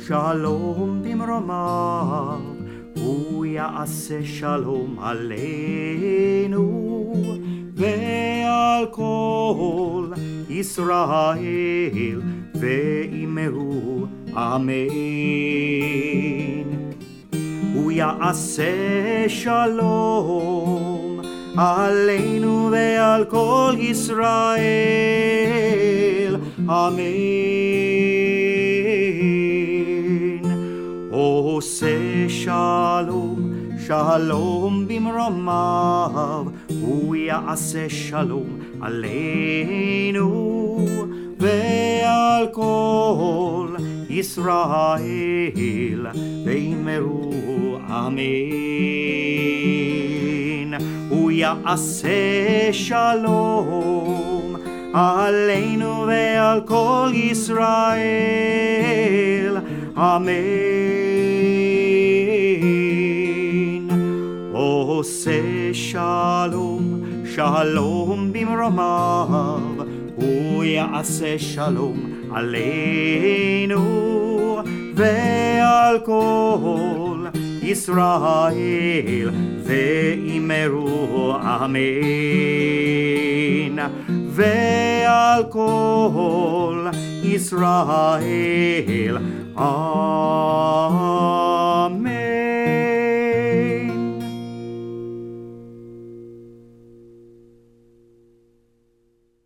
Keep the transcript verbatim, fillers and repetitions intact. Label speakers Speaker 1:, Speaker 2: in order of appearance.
Speaker 1: שלום במרומיו, הוא יעשה שלום עלינו ועל כל ישראל, ואמרו אמן. הוא יעשה שלום עלינו ועל כל ישראל, אמן. עושה שלום, שלום במרומיו, הוא יעשה שלום עלינו ועל כל ישראל, ואמרו אמן. הוא יעשה שלום עלינו ועל כל ישראל, אמן. עושה שלום, שלום במרומיו, הוא יעשה שלום עלינו ועל כל ישראל, ואמרו אמן. ועל כל ישראל, אמן.